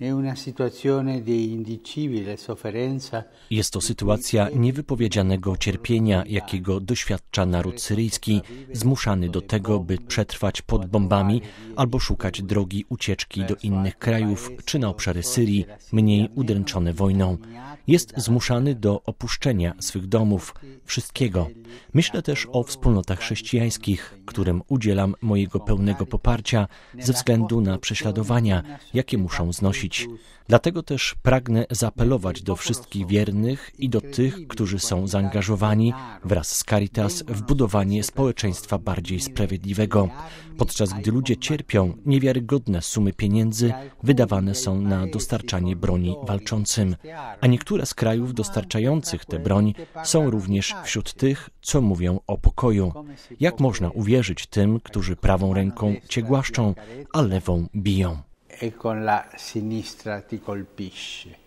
Jest to sytuacja niewypowiedzianego cierpienia, jakiego doświadcza naród syryjski, zmuszany do tego, by przetrwać pod bombami albo szukać drogi ucieczki do innych krajów czy na obszary Syrii, mniej udręczone wojną. Jest zmuszany do opuszczenia swych domów, wszystkiego. Myślę też o wspólnotach chrześcijańskich, którym udzielam mojego pełnego poparcia ze względu na prześladowania, jakie muszą znosić. Dlatego też pragnę zaapelować do wszystkich wiernych i do tych, którzy są zaangażowani wraz z Caritas w budowanie społeczeństwa bardziej sprawiedliwego. Podczas gdy ludzie cierpią, niewiarygodne sumy pieniędzy wydawane są na dostarczanie broni walczącym, a niektóre z krajów dostarczających tę broń są również wśród tych, co mówią o pokoju. Jak można uwierzyć tym, którzy prawą ręką cię głaszczą, a lewą biją? E con la sinistra ti colpisce.